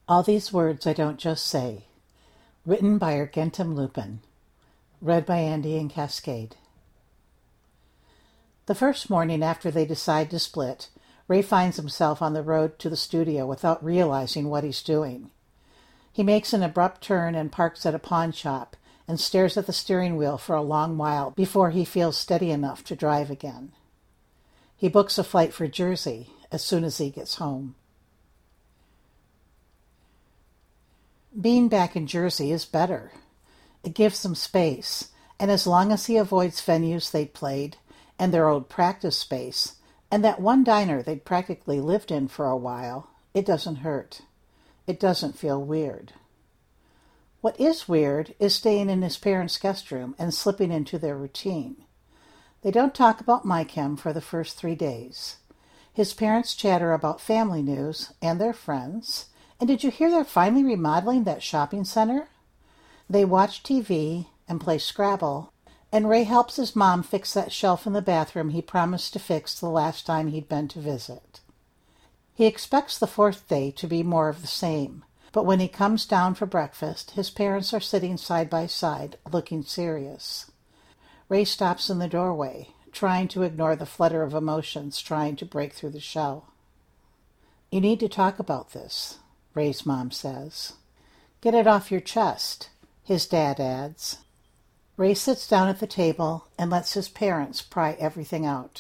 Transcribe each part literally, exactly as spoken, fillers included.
All These Words I Don't Just Say. Written by Argentum Lupin. Read by Andy and Cascade. The first morning after they decide to split, Ray finds himself on the road to the studio without realizing what he's doing. He makes an abrupt turn and parks at a pawn shop and stares at the steering wheel for a long while before he feels steady enough to drive again. He books a flight for Jersey as soon as he gets home. Being back in Jersey is better. It gives them space, and as long as he avoids venues they'd played, and their old practice space, and that one diner they'd practically lived in for a while, it doesn't hurt. It doesn't feel weird. What is weird is staying in his parents' guest room and slipping into their routine. They don't talk about MyChem for the first three days. His parents chatter about family news and their friends. And did you hear they're finally remodeling that shopping center? They watch T V and play Scrabble, and Ray helps his mom fix that shelf in the bathroom he promised to fix the last time he'd been to visit. He expects the fourth day to be more of the same, but when he comes down for breakfast, his parents are sitting side by side, looking serious. Ray stops in the doorway, trying to ignore the flutter of emotions trying to break through the shell. "You need to talk about this," Ray's mom says. "Get it off your chest," his dad adds. Ray sits down at the table and lets his parents pry everything out.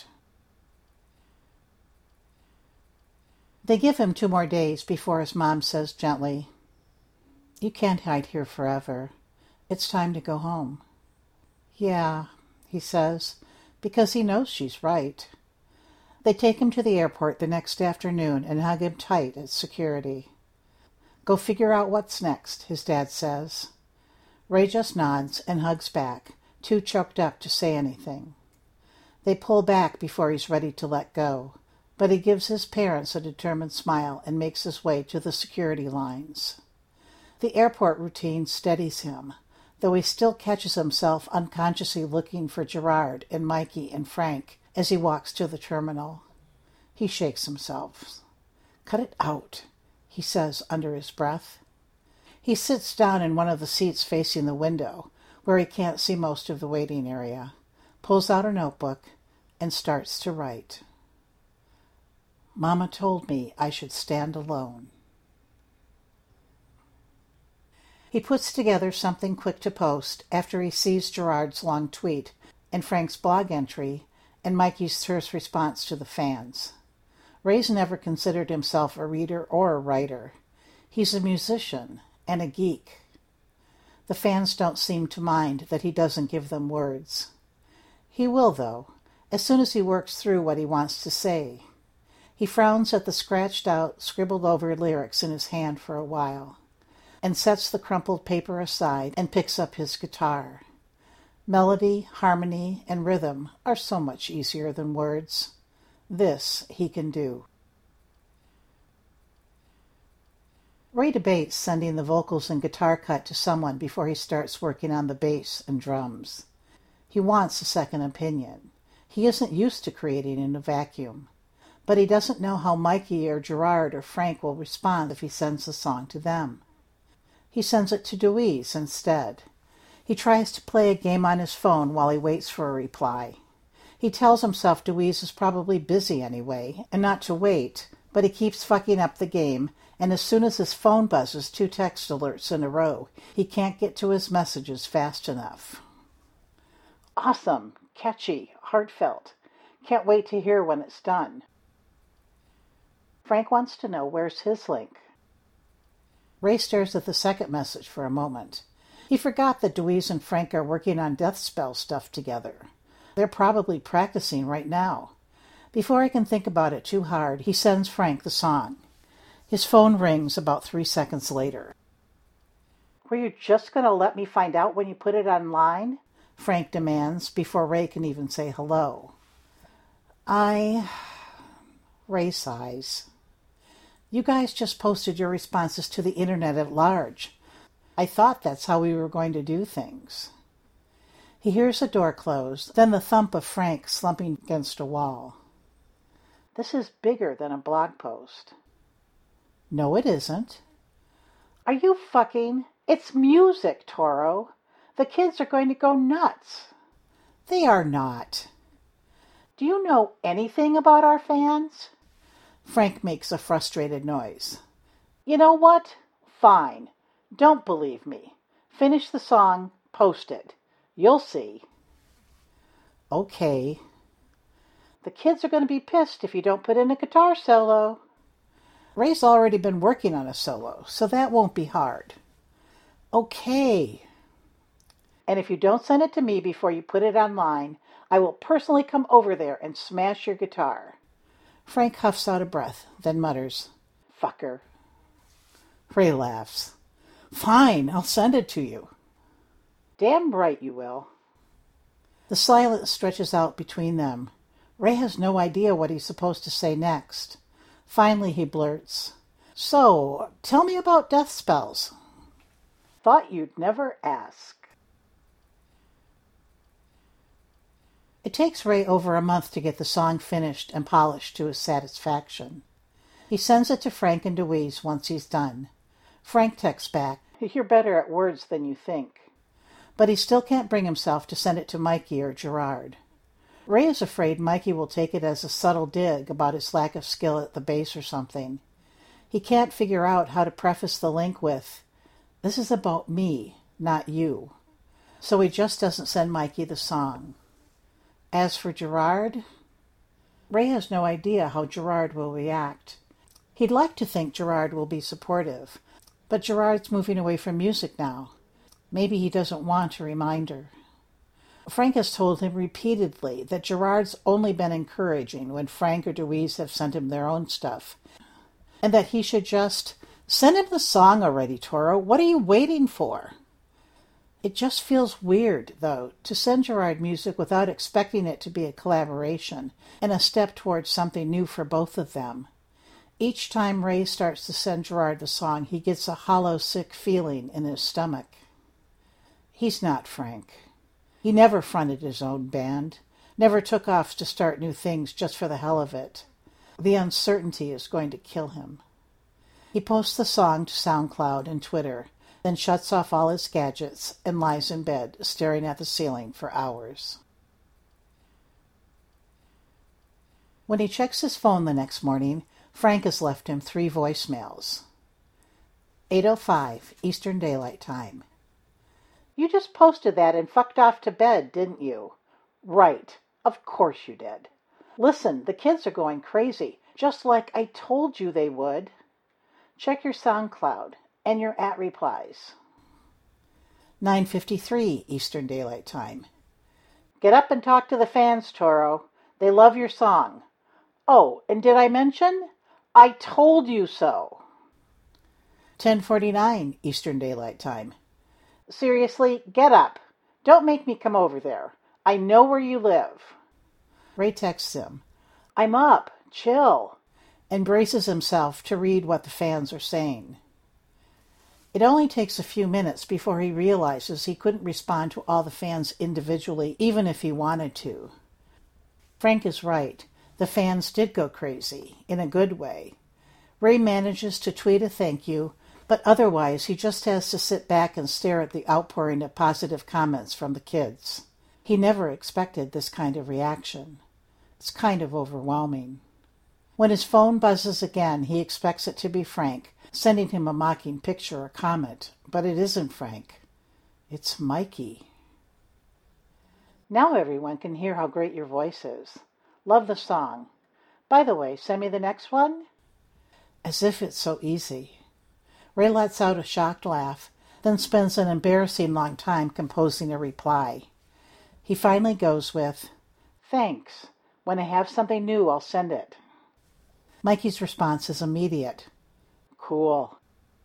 They give him two more days before his mom says gently, "You can't hide here forever. It's time to go home." "Yeah," he says, because he knows she's right. They take him to the airport the next afternoon and hug him tight at security. "Go figure out what's next," his dad says. Ray just nods and hugs back, too choked up to say anything. They pull back before he's ready to let go, but he gives his parents a determined smile and makes his way to the security lines. The airport routine steadies him, though he still catches himself unconsciously looking for Gerard and Mikey and Frank as he walks to the terminal. He shakes himself. "Cut it out," he says under his breath. He sits down in one of the seats facing the window, where he can't see most of the waiting area, pulls out a notebook, and starts to write. "Mama told me I should stand alone." He puts together something quick to post after he sees Gerard's long tweet and Frank's blog entry and Mikey's terse response to the fans. Ray's never considered himself a reader or a writer. He's a musician and a geek. The fans don't seem to mind that he doesn't give them words. He will, though, as soon as he works through what he wants to say. He frowns at the scratched-out, scribbled-over lyrics in his hand for a while, and sets the crumpled paper aside and picks up his guitar. Melody, harmony, and rhythm are so much easier than words. This he can do. Ray debates sending the vocals and guitar cut to someone before he starts working on the bass and drums. He wants a second opinion. He isn't used to creating in a vacuum, but he doesn't know how Mikey or Gerard or Frank will respond if he sends the song to them. He sends it to Deweese instead. He tries to play a game on his phone while he waits for a reply. He tells himself Deweese is probably busy anyway, and not to wait, but he keeps fucking up the game, and as soon as his phone buzzes two text alerts in a row, he can't get to his messages fast enough. "Awesome, catchy, heartfelt. Can't wait to hear when it's done." Frank wants to know where's his link. Ray stares at the second message for a moment. He forgot that Deweese and Frank are working on death spell stuff together. They're probably practicing right now. Before he can think about it too hard, he sends Frank the song. His phone rings about three seconds later. "Were you just going to let me find out when you put it online?" Frank demands before Ray can even say hello. I... Ray sighs. "You guys just posted your responses to the internet at large. I thought that's how we were going to do things." He hears a door close, then the thump of Frank slumping against a wall. "This is bigger than a blog post." "No, it isn't." Are you fucking? It's music, Toro. The kids are going to go nuts. They are not. Do you know anything about our fans? Frank makes a frustrated noise. You know what? Fine. Don't believe me. Finish the song, post it. You'll see. Okay. The kids are going to be pissed if you don't put in a guitar solo. Ray's already been working on a solo, so that won't be hard. Okay. And if you don't send it to me before you put it online, I will personally come over there and smash your guitar. Frank huffs out a breath, then mutters, Fucker. Ray laughs. Fine, I'll send it to you. Damn right you will. The silence stretches out between them. Ray has no idea what he's supposed to say next. Finally he blurts, So, tell me about death spells. Thought you'd never ask. It takes Ray over a month to get the song finished and polished to his satisfaction. He sends it to Frank and Deweese once he's done. Frank texts back, You're better at words than you think. But he still can't bring himself to send it to Mikey or Gerard. Ray is afraid Mikey will take it as a subtle dig about his lack of skill at the bass or something. He can't figure out how to preface the link with, This is about me, not you. So he just doesn't send Mikey the song. As for Gerard, Ray has no idea how Gerard will react. He'd like to think Gerard will be supportive, but Gerard's moving away from music now. Maybe he doesn't want a reminder. Frank has told him repeatedly that Gerard's only been encouraging when Frank or Deweese have sent him their own stuff, and that he should just send him the song already, Toro. What are you waiting for? It just feels weird, though, to send Gerard music without expecting it to be a collaboration and a step towards something new for both of them. Each time Ray starts to send Gerard the song, he gets a hollow, sick feeling in his stomach. He's not Frank. He never fronted his own band, never took off to start new things just for the hell of it. The uncertainty is going to kill him. He posts the song to SoundCloud and Twitter, then shuts off all his gadgets and lies in bed, staring at the ceiling for hours. When he checks his phone the next morning, Frank has left him three voicemails. eight oh five Eastern Daylight Time. You just posted that and fucked off to bed, didn't you? Right. Of course you did. Listen, the kids are going crazy, just like I told you they would. Check your SoundCloud and your at replies. nine fifty-three Eastern Daylight Time. Get up and talk to the fans, Toro. They love your song. Oh, and did I mention? I told you so. ten forty-nine Eastern Daylight Time. Seriously, get up. Don't make me come over there. I know where you live. Ray texts him, I'm up. Chill. And braces himself to read what the fans are saying. It only takes a few minutes before he realizes he couldn't respond to all the fans individually, even if he wanted to. Frank is right. The fans did go crazy, in a good way. Ray manages to tweet a thank you, but otherwise he just has to sit back and stare at the outpouring of positive comments from the kids. He never expected this kind of reaction. It's kind of overwhelming. When his phone buzzes again, he expects it to be Frank, sending him a mocking picture or comment, but it isn't Frank. It's Mikey. Now everyone can hear how great your voice is. Love the song. By the way, send me the next one? As if it's so easy. Ray lets out a shocked laugh, then spends an embarrassing long time composing a reply. He finally goes with, Thanks. When I have something new, I'll send it. Mikey's response is immediate. Cool.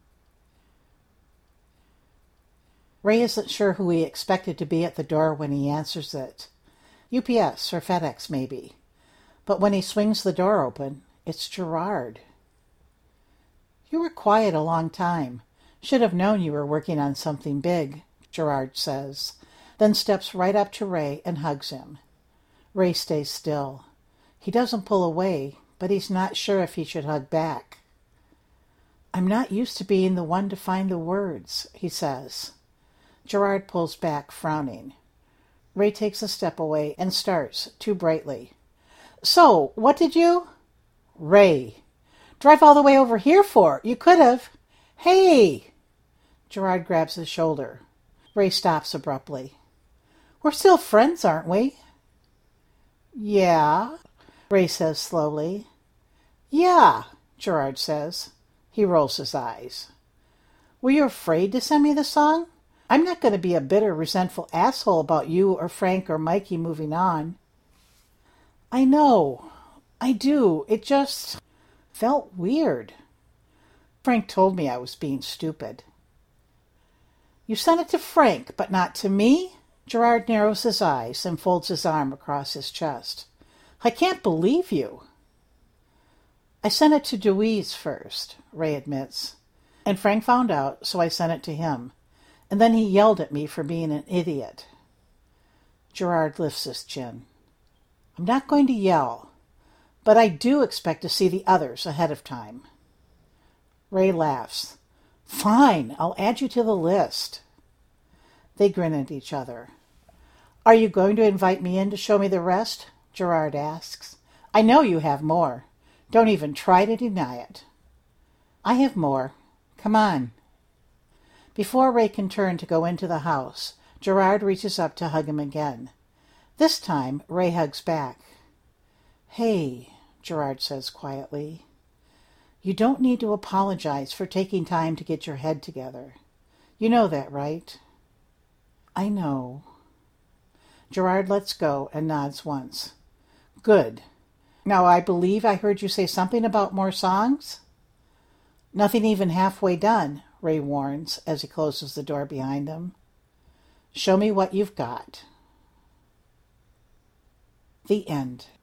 Ray isn't sure who he expected to be at the door when he answers it. U P S or FedEx, maybe. But when he swings the door open, it's Gerard. You were quiet a long time. Should have known you were working on something big, Gerard says, then steps right up to Ray and hugs him. Ray stays still. He doesn't pull away, but he's not sure if he should hug back. I'm I'm not used to being the one to find the words, he says. Gerard pulls back, frowning. Ray takes a step away and starts, too brightly. So, what did you... Ray, drive all the way over here for? You could have... Hey! Gerard grabs his shoulder. Ray stops abruptly. We're still friends, aren't we? Yeah, Ray says slowly. Yeah, Gerard says. He rolls his eyes. Were you afraid to send me the song? I'm not going to be a bitter, resentful asshole about you or Frank or Mikey moving on. I know. I do. It just felt weird. Frank told me I was being stupid. You sent it to Frank, but not to me? Gerard narrows his eyes and folds his arm across his chest. I can't believe you. I sent it to Dewey's first, Ray admits. And Frank found out, so I sent it to him. And then he yelled at me for being an idiot. Gerard lifts his chin. I'm not going to yell, but I do expect to see the others ahead of time. Ray laughs. Fine, I'll add you to the list. They grin at each other. Are you going to invite me in to show me the rest? Gerard asks. I know you have more. Don't even try to deny it. I have more. Come on. Before Ray can turn to go into the house, Gerard reaches up to hug him again. This time, Ray hugs back. Hey, Gerard says quietly. You don't need to apologize for taking time to get your head together. You know that, right? I know. Gerard lets go and nods once. Good. Now, I believe I heard you say something about more songs? Nothing even halfway done, Ray warns as he closes the door behind him. Show me what you've got. The end.